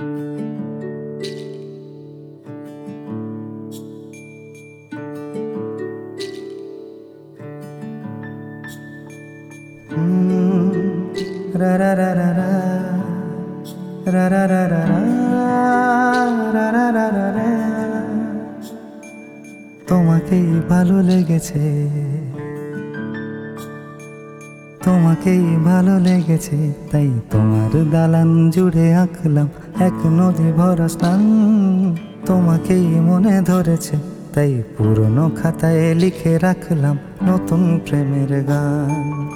রা রা রা রা রা রা রা রা রা রা রা রা রা রা। তোমাকেই ভালো লেগেছে, তোমাকেই ভালো লেগেছে, তাই তোমার দালান জুড়ে আঁকলাম এক নদী ভরা স্থান। তোমাকেই মনে ধরেছে, তাই পুরনো খাতায় লিখে রাখলাম নতুন প্রেমের গান।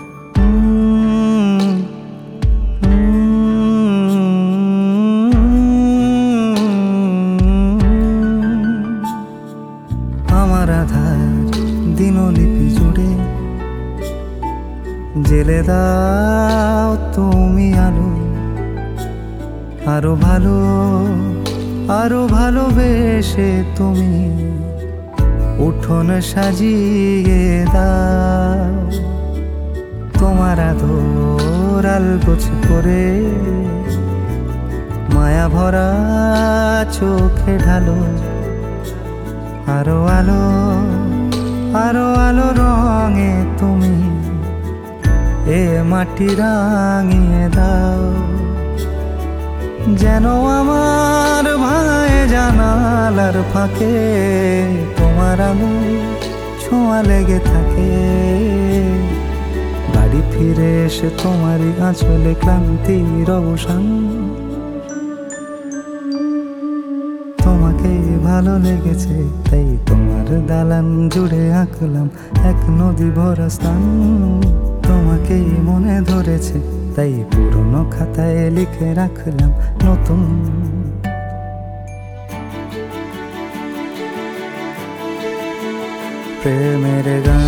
আমার আধার দিনলিপি জুড়ে জেলে দাও তুমি আলো, আরো ভালো আরো ভালোবেসে তুমি উঠোন সাজিয়ে দাও। তোমার আদর আলগোছ করে মায়া ভরা চোখে ঢালো, আরো আলো আরো আলো রঙে তুমি এ মাটি রাঙিয়ে দাও। যেন আমার ভাঙায় জানালার ফাঁকে তোমার আলো ছোঁয়া লেগে থাকে। বাড়ি ফিরে এসে তোমারই আঁচলে ক্লান্তির অবসান। তোমাকেই ভালো লেগেছে, তাই তোমার দালান জুড়ে আঁকলাম এক নদী ভরা স্থান। তোমাকেই মনে ধরেছে, তাই পুরনো খাতায় লিখে রাখলাম নতুন প্রেমের গান।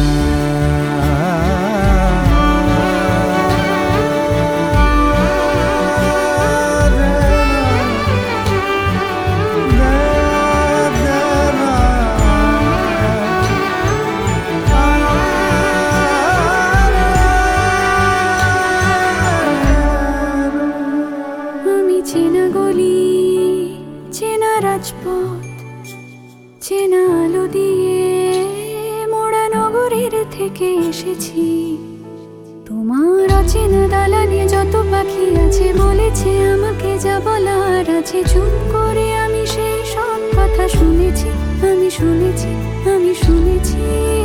চেনা গলি, চেনা রাজপথ, চেনা আলো দিয়ে মোড়া নগরের থেকে এসেছি। তোমার অচেনা দালানে যত পাখি আছে বলেছে আমাকে যা বলার আছে। চুপ করে আমি সেই সব কথা শুনেছি, আমি শুনেছি, আমি শুনেছি।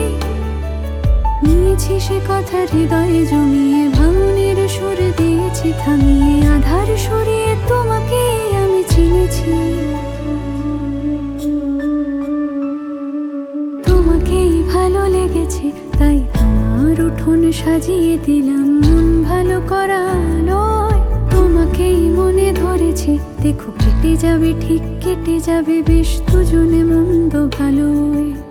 নিয়েছি সে কথা হৃদয়ে জমিয়ে, ভাঙনের সুর দিয়েছি থামিয়ে, আধার সরিয়ে তোমাকে আমি চিনেছি। তোমাকেই ভালো লেগেছে, তাই তোমার উঠোন সাজিয়ে দিলাম মন ভালো করা নয়। তোমাকেই মনে ধরেছে, দেখো কেটে যাবে ঠিক কেটে যাবে বেশ দুজনে মন্দ ভালোই।